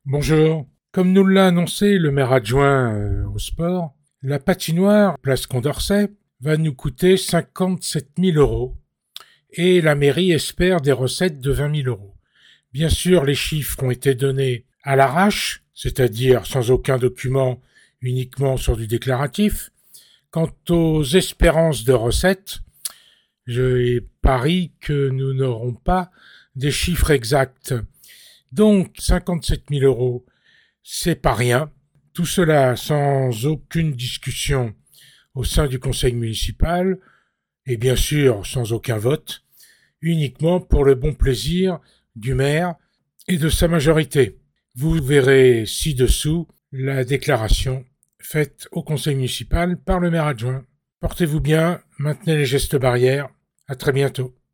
Bonjour. Comme nous l'a annoncé le maire adjoint au sport, la patinoire Place Condorcet va nous coûter 57 000 euros et la mairie espère des recettes de 20 000 euros. Bien sûr, les chiffres ont été donnés à l'arrache, c'est-à-dire sans aucun document, uniquement sur du déclaratif. Quant aux espérances de recettes, je parie que nous n'aurons pas des chiffres exacts. Donc 57 000 euros, c'est pas rien. Tout cela sans aucune discussion au sein du conseil municipal et bien sûr sans aucun vote, uniquement pour le bon plaisir du maire et de sa majorité. Vous verrez ci-dessous la déclaration faite au conseil municipal par le maire adjoint. Portez-vous bien, maintenez les gestes barrières. À très bientôt.